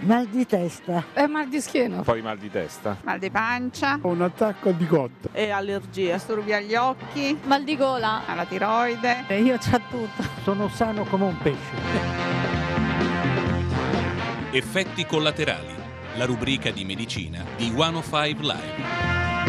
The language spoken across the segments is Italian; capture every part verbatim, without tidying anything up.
Mal di testa. E mal di schiena. Poi mal di testa. Mal di pancia. Un attacco di cotta. E allergia. Disturbi agli occhi. Mal di gola. Alla tiroide. E io c'ho tutto. Sono sano come un pesce. Effetti collaterali. La rubrica di medicina di centocinque Live.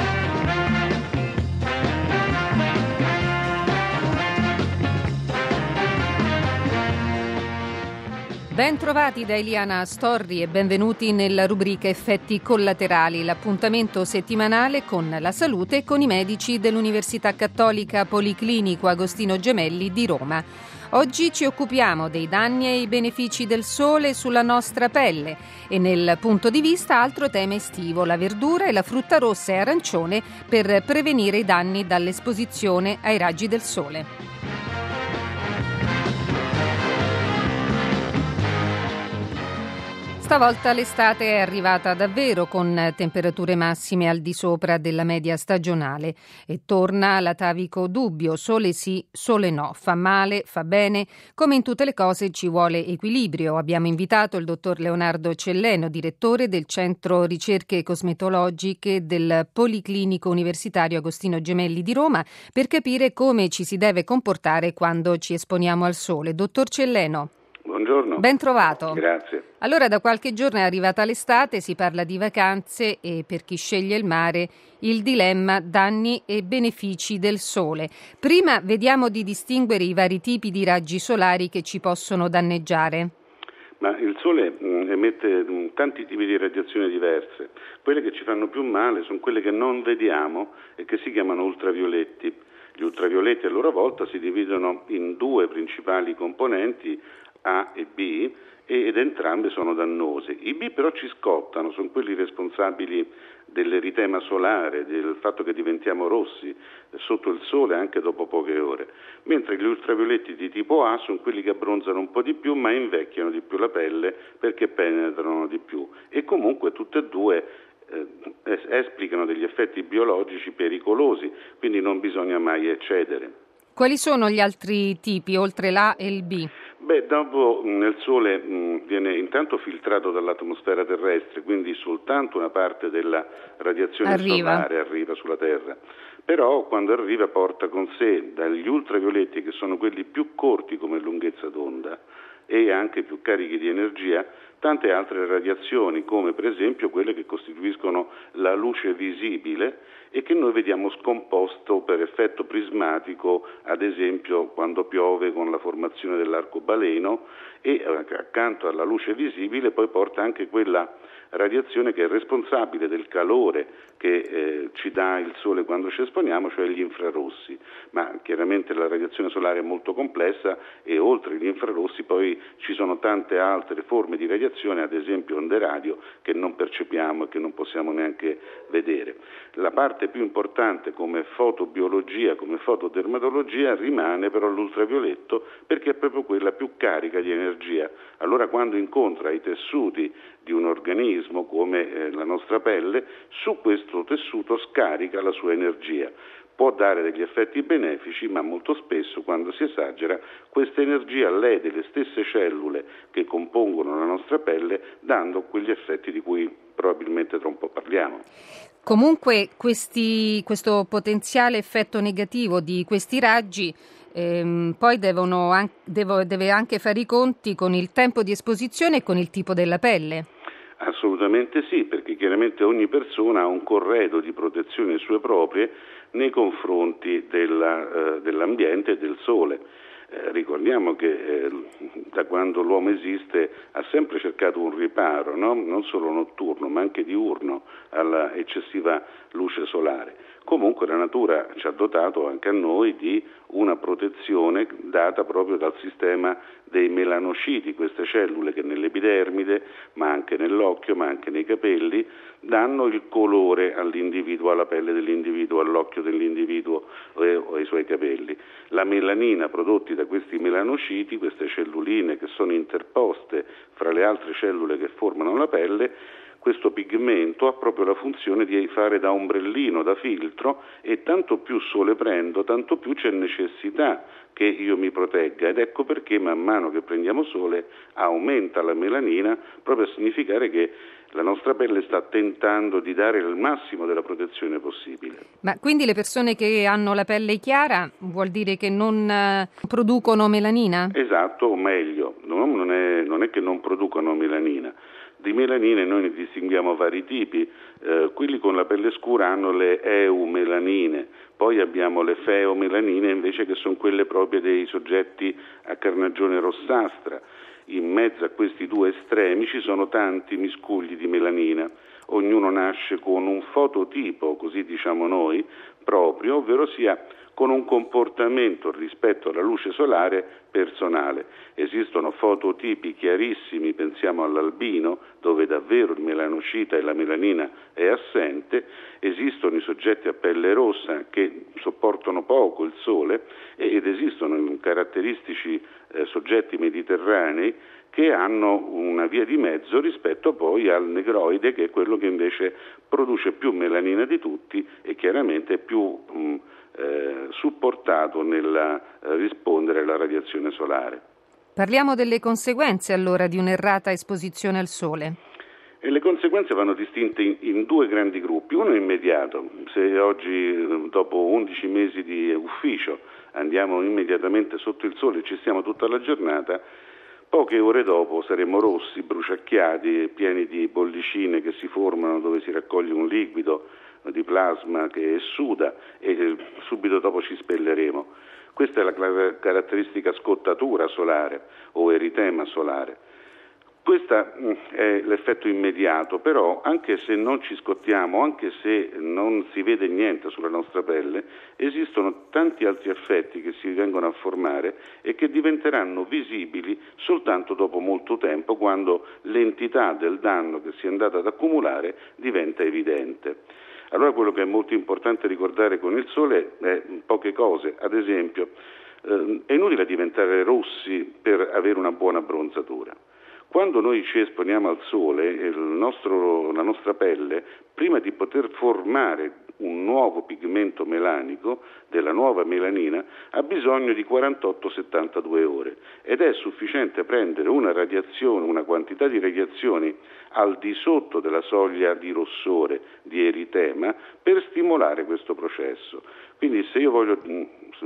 Ben trovati da Eliana Storri e benvenuti nella rubrica Effetti collaterali, l'appuntamento settimanale con la salute e con i medici dell'Università Cattolica Policlinico Agostino Gemelli di Roma. Oggi ci occupiamo dei danni e i benefici del sole sulla nostra pelle e nel punto di vista altro tema estivo, la verdura e la frutta rossa e arancione per prevenire i danni dall'esposizione ai raggi del sole. Stavolta l'estate è arrivata davvero con temperature massime al di sopra della media stagionale e torna l'atavico dubbio, sole sì, sole no, fa male, fa bene, come in tutte le cose ci vuole equilibrio. Abbiamo invitato il dottor Leonardo Celleno, direttore del Centro Ricerche Cosmetologiche del Policlinico Universitario Agostino Gemelli di Roma, per capire come ci si deve comportare quando ci esponiamo al sole. Dottor Celleno. Buongiorno. Ben trovato. Grazie. Allora, da qualche giorno è arrivata l'estate, si parla di vacanze e per chi sceglie il mare il dilemma danni e benefici del sole. Prima vediamo di distinguere i vari tipi di raggi solari che ci possono danneggiare. Ma il sole mh, emette mh, tanti tipi di radiazioni diverse. Quelle che ci fanno più male sono quelle che non vediamo e che si chiamano ultravioletti. Gli ultravioletti a loro volta si dividono in due principali componenti, A e B, ed entrambe sono dannose. I B però ci scottano, sono quelli responsabili dell'eritema solare, del fatto che diventiamo rossi sotto il sole anche dopo poche ore, mentre gli ultravioletti di tipo A sono quelli che abbronzano un po' di più ma invecchiano di più la pelle perché penetrano di più e comunque tutte e due eh, esplicano degli effetti biologici pericolosi, quindi non bisogna mai eccedere. Quali sono gli altri tipi oltre l'A e il B? Beh, dopo nel Sole mh, viene intanto filtrato dall'atmosfera terrestre, quindi soltanto una parte della radiazione arriva. solare arriva sulla Terra. Però quando arriva porta con sé dagli ultravioletti, che sono quelli più corti come lunghezza d'onda e anche più carichi di energia, tante altre radiazioni, come per esempio quelle che costituiscono la luce visibile e che noi vediamo scomposto per effetto prismatico, ad esempio quando piove con la formazione dell'arcobaleno, e accanto alla luce visibile poi porta anche quella radiazione che è responsabile del calore che eh, ci dà il sole quando ci esponiamo, cioè gli infrarossi. Ma chiaramente la radiazione solare è molto complessa e oltre gli infrarossi poi ci sono tante altre forme di radiazione, ad esempio onde radio, che non percepiamo e che non possiamo neanche vedere. La parte più importante come fotobiologia, come fotodermatologia rimane però l'ultravioletto, perché è proprio quella più carica di energia. Allora quando incontra i tessuti di un organismo come eh, la nostra pelle, su questo tessuto scarica la sua energia. Può dare degli effetti benefici, ma molto spesso quando si esagera questa energia lede le stesse cellule che compongono la nostra pelle, dando quegli effetti di cui probabilmente tra un po' parliamo. Comunque questi, questo potenziale effetto negativo di questi raggi ehm, poi devono an- devo, deve anche fare i conti con il tempo di esposizione e con il tipo della pelle. Assolutamente sì, perché chiaramente ogni persona ha un corredo di protezione sue proprie nei confronti della, eh, dell'ambiente e del sole. Eh, ricordiamo che eh, da quando l'uomo esiste ha sempre cercato un riparo, no? Non solo notturno ma anche diurno alla eccessiva luce solare. Comunque la natura ci ha dotato anche a noi di una protezione data proprio dal sistema dei melanociti, queste cellule che nell'epidermide, ma anche nell'occhio, ma anche nei capelli, danno il colore all'individuo, alla pelle dell'individuo, all'occhio dell'individuo eh, o ai suoi capelli. La melanina prodotti da questi melanociti, queste celluline che sono interposte fra le altre cellule che formano la pelle, questo pigmento ha proprio la funzione di fare da ombrellino, da filtro, e tanto più sole prendo, tanto più c'è necessità che io mi protegga, ed ecco perché man mano che prendiamo sole aumenta la melanina, proprio a significare che la nostra pelle sta tentando di dare il massimo della protezione possibile. Ma quindi le persone che hanno la pelle chiara vuol dire che non eh, producono melanina? Esatto, o meglio, no, non è, non è che non producono melanina. Di melanine noi ne distinguiamo vari tipi, eh, quelli con la pelle scura hanno le eumelanine, poi abbiamo le feomelanine invece, che sono quelle proprie dei soggetti a carnagione rossastra. In mezzo a questi due estremi ci sono tanti miscugli di melanina, ognuno nasce con un fototipo, così diciamo noi, proprio, ovvero sia con un comportamento rispetto alla luce solare personale. Esistono fototipi chiarissimi, pensiamo all'albino, dove davvero il melanocita e la melanina è assente, esistono i soggetti a pelle rossa che sopportano poco il sole, ed esistono caratteristici eh, soggetti mediterranei che hanno una via di mezzo rispetto poi al negroide, che è quello che invece produce più melanina di tutti e chiaramente è più mh, eh, supportato nel eh, rispondere alla radiazione solare. Parliamo delle conseguenze allora di un'errata esposizione al sole. E le conseguenze vanno distinte in, in due grandi gruppi. Uno è immediato. Se oggi, dopo undici mesi di ufficio, andiamo immediatamente sotto il sole e ci stiamo tutta la giornata, poche ore dopo saremo rossi, bruciacchiati, pieni di bollicine che si formano dove si raccoglie un liquido di plasma che suda, e subito dopo ci spelleremo. Questa è la caratteristica scottatura solare o eritema solare. Questo è l'effetto immediato, però anche se non ci scottiamo, anche se non si vede niente sulla nostra pelle, esistono tanti altri effetti che si vengono a formare e che diventeranno visibili soltanto dopo molto tempo, quando l'entità del danno che si è andata ad accumulare diventa evidente. Allora quello che è molto importante ricordare con il sole è poche cose. Ad esempio, eh, è inutile diventare rossi per avere una buona abbronzatura. Quando noi ci esponiamo al sole, il nostro, la nostra pelle, prima di poter formare un nuovo pigmento melanico, della nuova melanina, ha bisogno di quarantotto settantadue ore, ed è sufficiente prendere una radiazione, una quantità di radiazioni al di sotto della soglia di rossore, di eritema, per stimolare questo processo. Quindi se io voglio eh,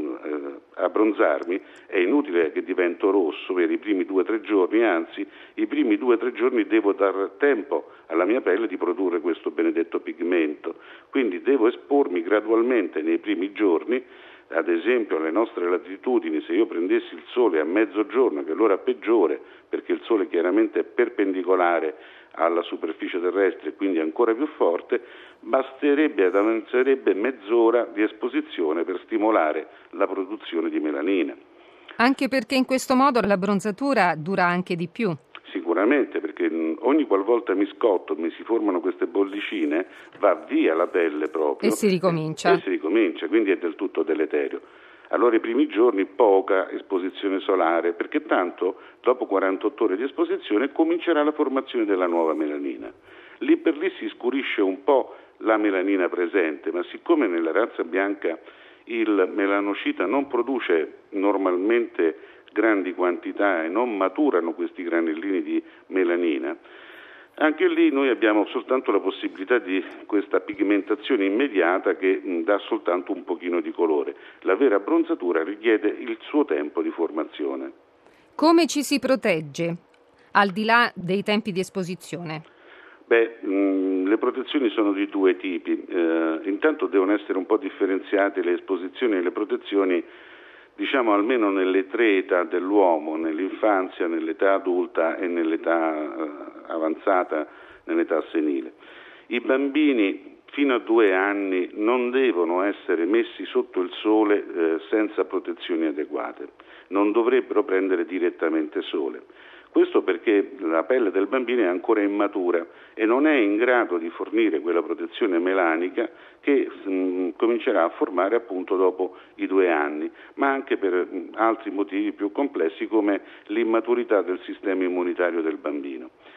abbronzarmi, è inutile che divento rosso per i primi due o tre giorni, anzi i primi due o tre giorni devo dar tempo alla mia pelle di produrre questo benedetto pigmento, quindi devo espormi gradualmente nei primi giorni. Ad esempio alle nostre latitudini, se io prendessi il sole a mezzogiorno, che è l'ora peggiore perché il sole chiaramente è perpendicolare alla superficie terrestre e quindi ancora più forte, basterebbe, avanzerebbe mezz'ora di esposizione per stimolare la produzione di melanina. Anche perché in questo modo l'abbronzatura dura anche di più. Sicuramente, perché ogni qualvolta mi scotto, mi si formano queste bollicine, va via la pelle proprio. E si ricomincia. E si ricomincia, quindi è del tutto deleterio. Allora i primi giorni poca esposizione solare, perché tanto dopo quarantotto ore di esposizione comincerà la formazione della nuova melanina. Lì per lì si scurisce un po' la melanina presente, ma siccome nella razza bianca il melanocita non produce normalmente grandi quantità e non maturano questi granellini di melanina, anche lì noi abbiamo soltanto la possibilità di questa pigmentazione immediata che mh, dà soltanto un pochino di colore. La vera abbronzatura richiede il suo tempo di formazione. Come ci si protegge, al di là dei tempi di esposizione? Beh, mh, le protezioni sono di due tipi. Eh, intanto devono essere un po' differenziate le esposizioni e le protezioni, diciamo almeno nelle tre età dell'uomo, nell'infanzia, nell'età adulta e nell'età eh, avanzata, nell'età senile. I bambini fino a due anni non devono essere messi sotto il sole eh, senza protezioni adeguate, non dovrebbero prendere direttamente sole. Questo perché la pelle del bambino è ancora immatura e non è in grado di fornire quella protezione melanica che mh, comincerà a formare appunto dopo i due anni, ma anche per mh, altri motivi più complessi come l'immaturità del sistema immunitario del bambino.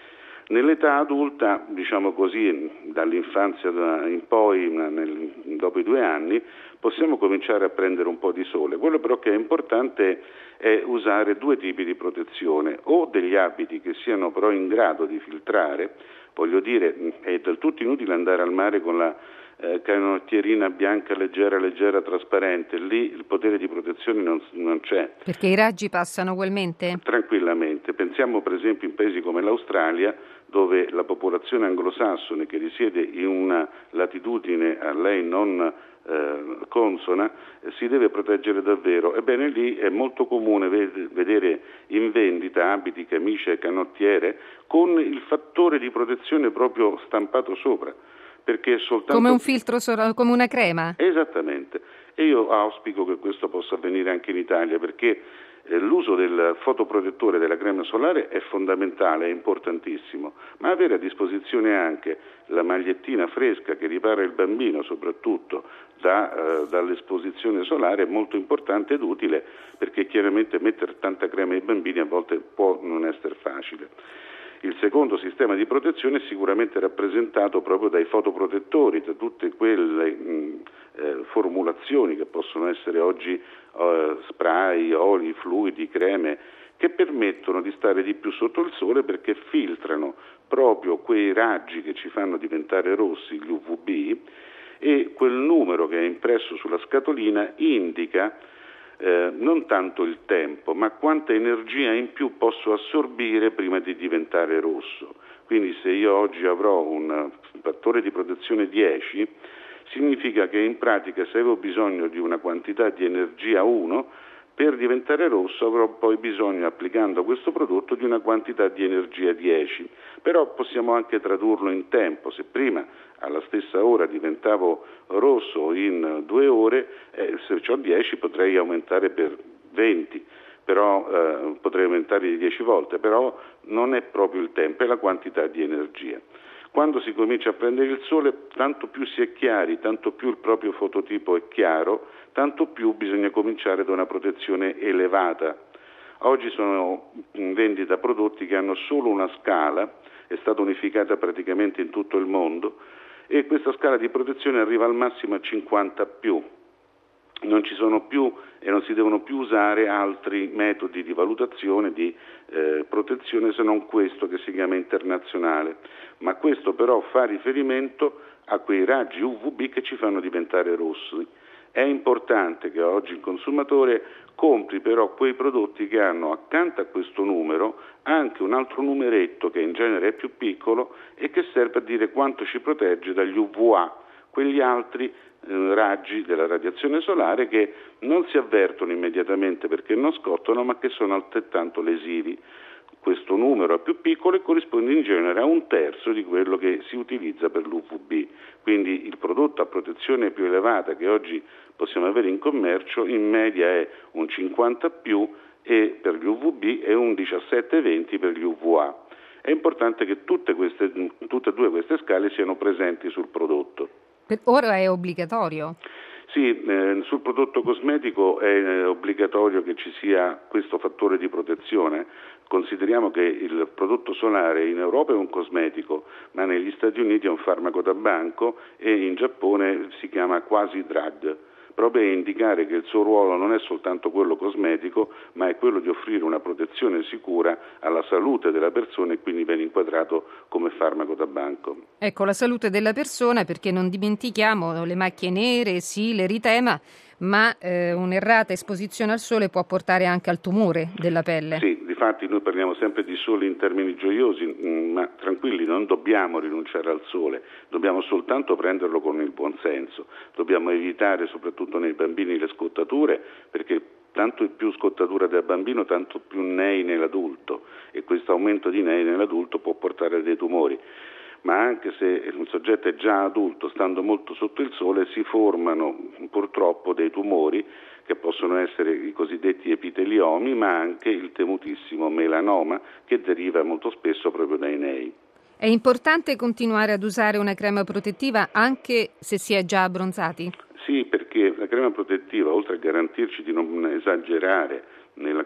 Nell'età adulta, diciamo così, dall'infanzia in poi, nel, dopo i due anni, possiamo cominciare a prendere un po' di sole. Quello però che è importante è usare due tipi di protezione, o degli abiti che siano però in grado di filtrare, voglio dire, è del tutto inutile andare al mare con la eh, canottierina bianca leggera, leggera, trasparente, lì il potere di protezione non, non c'è. Perché i raggi passano ugualmente? Tranquillamente. Pensiamo per esempio in paesi come l'Australia, dove la popolazione anglosassone che risiede in una latitudine a lei non eh, consona eh, si deve proteggere davvero. Ebbene lì è molto comune ved- vedere in vendita abiti, camicie e canottiere con il fattore di protezione proprio stampato sopra, perché soltanto... Come un filtro, so- come una crema? Esattamente, e io auspico che questo possa avvenire anche in Italia, perché l'uso del fotoprotettore della crema solare è fondamentale, è importantissimo, ma avere a disposizione anche la magliettina fresca che ripara il bambino soprattutto da, eh, dall'esposizione solare è molto importante ed utile, perché chiaramente mettere tanta crema ai bambini a volte può non essere facile. Il secondo sistema di protezione è sicuramente rappresentato proprio dai fotoprotettori, da tutte quelle mh, eh, formulazioni che possono essere oggi eh, spray, oli, fluidi, creme, che permettono di stare di più sotto il sole perché filtrano proprio quei raggi che ci fanno diventare rossi, gli U V B, e quel numero che è impresso sulla scatolina indica Eh, non tanto il tempo, ma quanta energia in più posso assorbire prima di diventare rosso. Quindi se io oggi avrò un fattore di protezione dieci, significa che in pratica se avevo bisogno di una quantità di energia uno, per diventare rosso avrò poi bisogno, applicando questo prodotto, di una quantità di energia dieci. Però possiamo anche tradurlo in tempo. Se prima alla stessa ora diventavo rosso in due ore, eh, se ho dieci potrei aumentare per venti, però eh, potrei aumentare di dieci volte, però non è proprio il tempo, è la quantità di energia. Quando si comincia a prendere il sole, tanto più si è chiari, tanto più il proprio fototipo è chiaro, tanto più bisogna cominciare da una protezione elevata. Oggi sono in vendita prodotti che hanno solo una scala, è stata unificata praticamente in tutto il mondo, e questa scala di protezione arriva al massimo a cinquanta più. Non ci sono più e non si devono più usare altri metodi di valutazione, di eh, protezione, se non questo che si chiama internazionale. Ma questo però fa riferimento a quei raggi U V B che ci fanno diventare rossi. È importante che oggi il consumatore compri però quei prodotti che hanno accanto a questo numero anche un altro numeretto che in genere è più piccolo e che serve a dire quanto ci protegge dagli U V A, quegli altri eh, raggi della radiazione solare che non si avvertono immediatamente perché non scottano, ma che sono altrettanto lesivi. Questo numero è più piccolo e corrisponde in genere a un terzo di quello che si utilizza per l'U V B. Quindi il prodotto a protezione più elevata che oggi possiamo avere in commercio in media è un cinquanta più e per gli U V B è un diciassette venti per gli U V A. È importante che tutte queste, tutte e due queste scale siano presenti sul prodotto. Per ora è obbligatorio? Sì, eh, sul prodotto cosmetico è eh, obbligatorio che ci sia questo fattore di protezione. Consideriamo che il prodotto solare in Europa è un cosmetico, ma negli Stati Uniti è un farmaco da banco e in Giappone si chiama quasi drug, proprio a indicare che il suo ruolo non è soltanto quello cosmetico, ma è quello di offrire una protezione sicura alla salute della persona e quindi viene inquadrato come farmaco da banco. Ecco, la salute della persona, perché non dimentichiamo le macchie nere, sì, l'eritema, ma eh, un'errata esposizione al sole può portare anche al tumore della pelle. Sì, difatti noi parliamo sempre di sole in termini gioiosi, ma tranquilli, non dobbiamo rinunciare al sole, dobbiamo soltanto prenderlo con il buon senso, dobbiamo evitare soprattutto nei bambini le scottature, perché tanto più scottatura del bambino, tanto più nei nell'adulto, e questo aumento di nei nell'adulto può portare a dei tumori. Ma anche se un soggetto è già adulto, stando molto sotto il sole, si formano purtroppo dei tumori che possono essere i cosiddetti epiteliomi, ma anche il temutissimo melanoma che deriva molto spesso proprio dai nei. È importante continuare ad usare una crema protettiva anche se si è già abbronzati? Sì, perché la crema protettiva, oltre a garantirci di non esagerare nell'acquisizione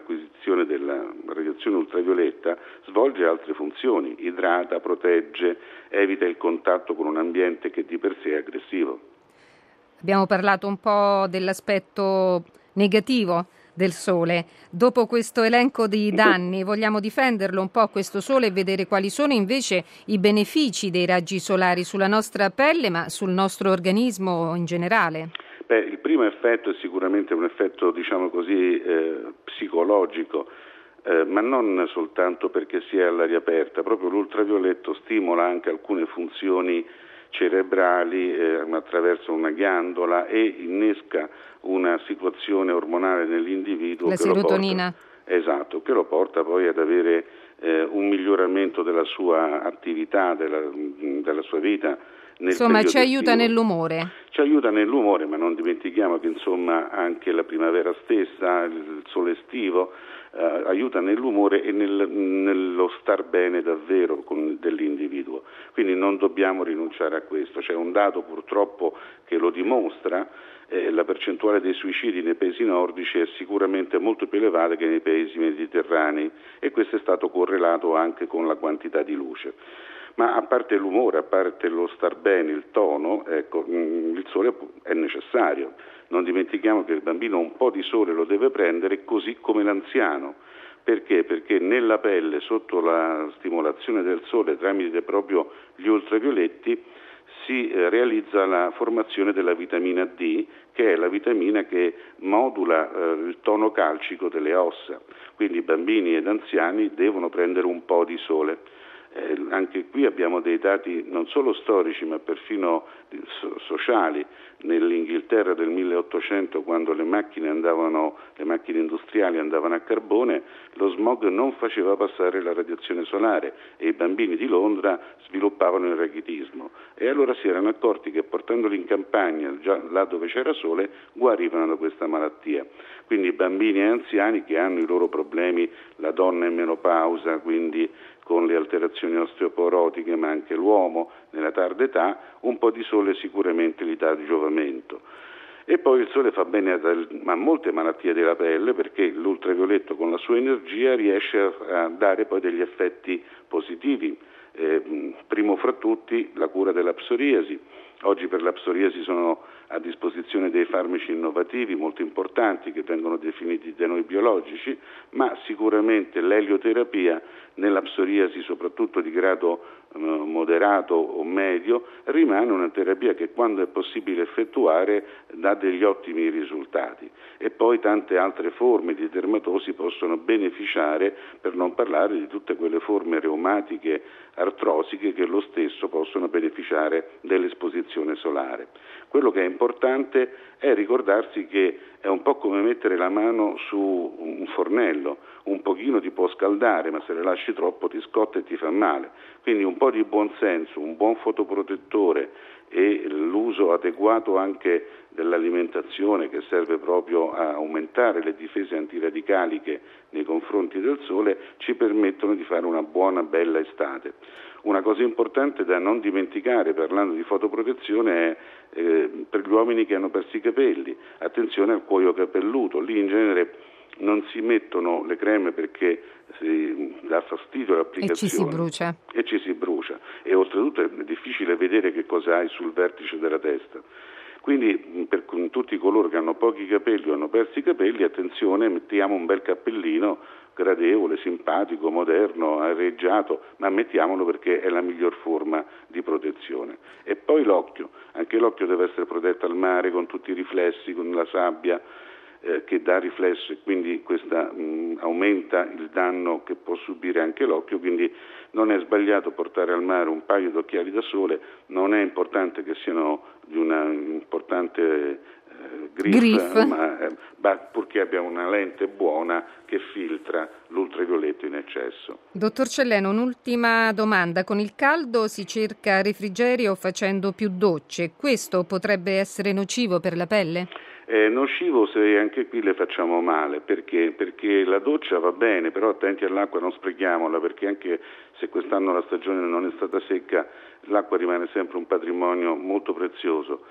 l'emissione della radiazione ultravioletta svolge altre funzioni, idrata, protegge, evita il contatto con un ambiente che di per sé è aggressivo. Abbiamo parlato un po' dell'aspetto negativo del sole. Dopo questo elenco di danni, vogliamo difenderlo un po' questo sole e vedere quali sono invece i benefici dei raggi solari sulla nostra pelle, ma sul nostro organismo in generale? Beh, il primo effetto è sicuramente un effetto, diciamo così, eh, psicologico, eh, ma non soltanto perché si è all'aria aperta. Proprio l'ultravioletto stimola anche alcune funzioni cerebrali eh, attraverso una ghiandola e innesca una situazione ormonale nell'individuo la che serotonina. Lo porta, esatto, che lo porta poi ad avere eh, un miglioramento della sua attività, della, della sua vita. Insomma, ci aiuta estivo. nell'umore. Ci aiuta nell'umore, ma non dimentichiamo che insomma anche la primavera stessa, il sole estivo, eh, aiuta nell'umore e nel, nello star bene davvero con, dell'individuo. Quindi non dobbiamo rinunciare a questo. C'è un dato purtroppo che lo dimostra, eh, la percentuale dei suicidi nei paesi nordici è sicuramente molto più elevata che nei paesi mediterranei e questo è stato correlato anche con la quantità di luce. Ma a parte l'umore, a parte lo star bene, il tono, ecco, il sole è necessario. Non dimentichiamo che il bambino un po' di sole lo deve prendere così come l'anziano. Perché? Perché nella pelle, sotto la stimolazione del sole tramite proprio gli ultravioletti, si eh, realizza la formazione della vitamina D, che è la vitamina che modula eh, il tono calcico delle ossa. Quindi i bambini ed anziani devono prendere un po' di sole. Eh, anche qui abbiamo dei dati non solo storici ma perfino so- sociali. Nell'Inghilterra del milleottocento, quando le macchine andavano, le macchine industriali andavano a carbone, lo smog non faceva passare la radiazione solare e i bambini di Londra sviluppavano il rachitismo e allora si erano accorti che portandoli in campagna, già là dove c'era sole, guarivano da questa malattia. Quindi bambini e anziani che hanno i loro problemi, la donna in menopausa, quindi con le alterazioni osteoporotiche, ma anche l'uomo nella tarda età, un po' di sole sicuramente gli dà giovamento. E poi il sole fa bene a molte malattie della pelle perché l'ultravioletto con la sua energia riesce a dare poi degli effetti positivi. Eh, primo fra tutti la cura della psoriasi. Oggi per la psoriasi sono a disposizione dei farmaci innovativi molto importanti che vengono definiti da noi biologici, ma sicuramente l'elioterapia nella psoriasi, soprattutto di grado eh, moderato o medio, rimane una terapia che quando è possibile effettuare dà degli ottimi risultati. E poi tante altre forme di dermatosi possono beneficiare, per non parlare di tutte quelle forme reumatiche, artrosiche che lo stesso possono beneficiare dell'esposizione solare. Quello che è importante è ricordarsi che è un po' come mettere la mano su un fornello, un pochino ti può scaldare, ma se le lasci troppo ti scotta e ti fa male. Quindi un po' di buonsenso, un buon fotoprotettore e l'uso adeguato anche dell'alimentazione che serve proprio a aumentare le difese antiradicaliche nei confronti del sole ci permettono di fare una buona, bella estate. Una cosa importante da non dimenticare parlando di fotoprotezione è eh, per gli uomini che hanno persi i capelli, attenzione al cuoio capelluto, lì in genere non si mettono le creme perché si dà fastidio l'applicazione e ci si brucia e ci si brucia e oltretutto è difficile vedere che cosa hai sul vertice della testa. Quindi per tutti coloro che hanno pochi capelli o hanno persi i capelli, attenzione, mettiamo un bel cappellino gradevole, simpatico, moderno, areggiato, ma mettiamolo perché è la miglior forma di protezione. E poi l'occhio, anche l'occhio deve essere protetto al mare con tutti i riflessi, con la sabbia eh, che dà riflesso e quindi questa mh, aumenta il danno che può subire anche l'occhio, quindi non è sbagliato portare al mare un paio di occhiali da sole, non è importante che siano di una importante eh, griff, griff. ma eh, purché abbiamo una lente buona che filtra l'ultravioletto in eccesso. Dottor Celleno, un'ultima domanda. Con il caldo si cerca refrigerio facendo più docce. Questo potrebbe essere nocivo per la pelle? È nocivo se anche qui le facciamo male, perché? Perché la doccia va bene, però attenti all'acqua, non sprechiamola, perché anche se quest'anno la stagione non è stata secca, l'acqua rimane sempre un patrimonio molto prezioso.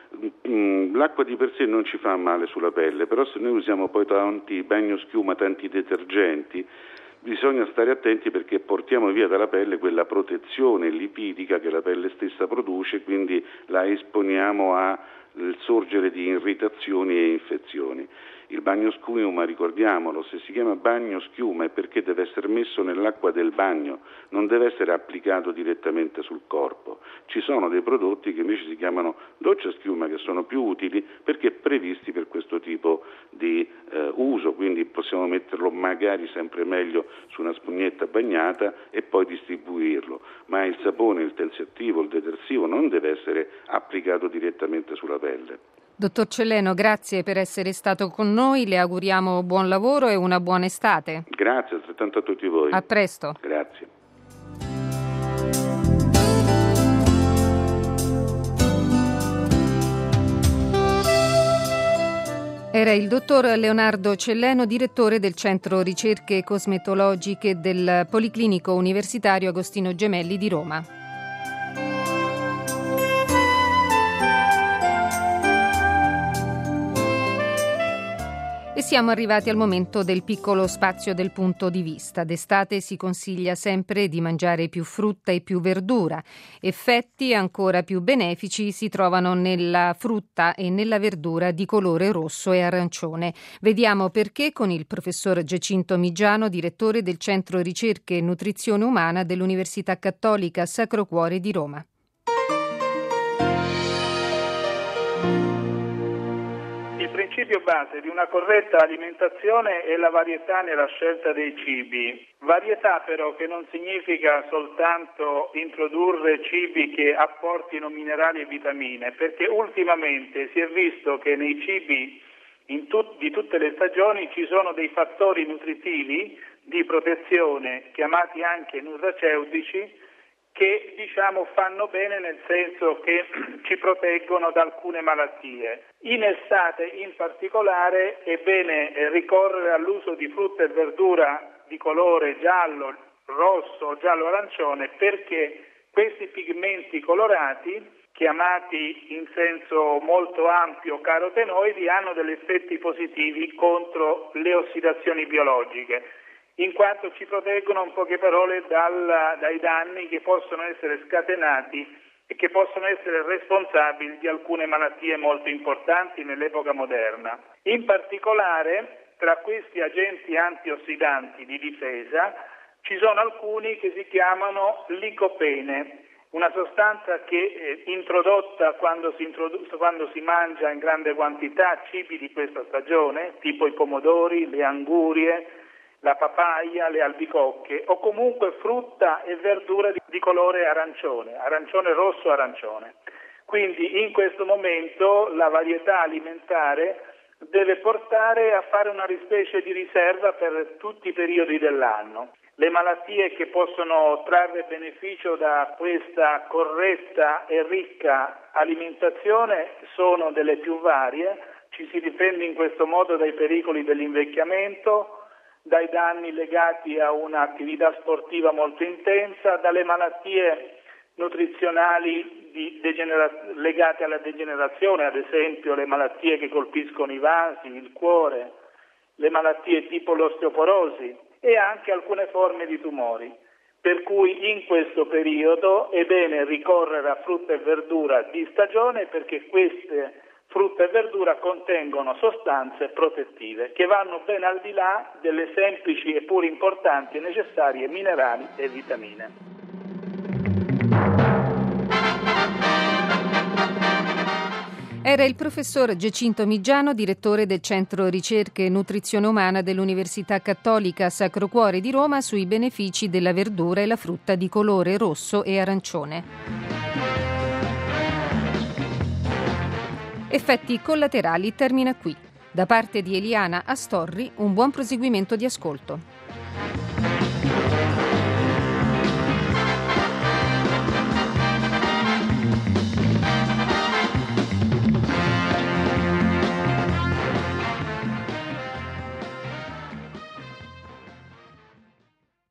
L'acqua di per sé non ci fa male sulla pelle, però se noi usiamo poi tanti bagnoschiuma, tanti detergenti, bisogna stare attenti perché portiamo via dalla pelle quella protezione lipidica che la pelle stessa produce, quindi la esponiamo al sorgere di irritazioni e infezioni. Il bagnoschiuma, ricordiamolo, se si chiama bagnoschiuma è perché deve essere messo nell'acqua del bagno, non deve essere applicato direttamente sul corpo. Ci sono dei prodotti che invece si chiamano doccia schiuma, che sono più utili perché previsti per questo tipo di eh, uso, quindi possiamo metterlo magari sempre meglio su una spugnetta bagnata e poi distribuirlo, ma il sapone, il tensiattivo, il detersivo non deve essere applicato direttamente sulla pelle. Dottor Celleno, grazie per essere stato con noi, le auguriamo buon lavoro e una buona estate. Grazie, altrettanto a tutti voi. A presto. Grazie. Era il dottor Leonardo Celleno, direttore del Centro Ricerche Cosmetologiche del Policlinico Universitario Agostino Gemelli di Roma. E siamo arrivati al momento del piccolo spazio del punto di vista. D'estate si consiglia sempre di mangiare più frutta e più verdura. Effetti ancora più benefici si trovano nella frutta e nella verdura di colore rosso e arancione. Vediamo perché con il professor Giacinto Migiano, direttore del Centro Ricerche e Nutrizione Umana dell'Università Cattolica Sacro Cuore di Roma. Il principio base di una corretta alimentazione è la varietà nella scelta dei cibi. Varietà però che non significa soltanto introdurre cibi che apportino minerali e vitamine, perché ultimamente si è visto che nei cibi in tut- di tutte le stagioni ci sono dei fattori nutritivi di protezione, chiamati anche nutraceutici, che diciamo fanno bene nel senso che ci proteggono da alcune malattie. In estate in particolare è bene ricorrere all'uso di frutta e verdura di colore giallo, rosso, giallo-arancione, perché questi pigmenti colorati, chiamati in senso molto ampio carotenoidi, hanno degli effetti positivi contro le ossidazioni biologiche, in quanto ci proteggono, in poche parole, dal, dai danni che possono essere scatenati e che possono essere responsabili di alcune malattie molto importanti nell'epoca moderna. In particolare, tra questi agenti antiossidanti di difesa, ci sono alcuni che si chiamano licopene, una sostanza che è introdotta quando si, introdu- quando si mangia in grande quantità cibi di questa stagione, tipo i pomodori, le angurie, la papaya, le albicocche o comunque frutta e verdura di, di colore arancione, arancione rosso arancione. Quindi in questo momento la varietà alimentare deve portare a fare una specie di riserva per tutti i periodi dell'anno. Le malattie che possono trarre beneficio da questa corretta e ricca alimentazione sono delle più varie, ci si difende in questo modo dai pericoli dell'invecchiamento, dai danni legati a un'attività sportiva molto intensa, dalle malattie nutrizionali di degenera- legate alla degenerazione, ad esempio le malattie che colpiscono i vasi, il cuore, le malattie tipo l'osteoporosi e anche alcune forme di tumori. Per cui in questo periodo è bene ricorrere a frutta e verdura di stagione perché queste frutta e verdura contengono sostanze protettive che vanno ben al di là delle semplici e pur importanti e necessarie minerali e vitamine. Era il professor Giacinto Migiano, direttore del Centro Ricerche e Nutrizione Umana dell'Università Cattolica Sacro Cuore di Roma sui benefici della verdura e la frutta di colore rosso e arancione. Effetti collaterali termina qui. Da parte di Eliana Astorri, un buon proseguimento di ascolto.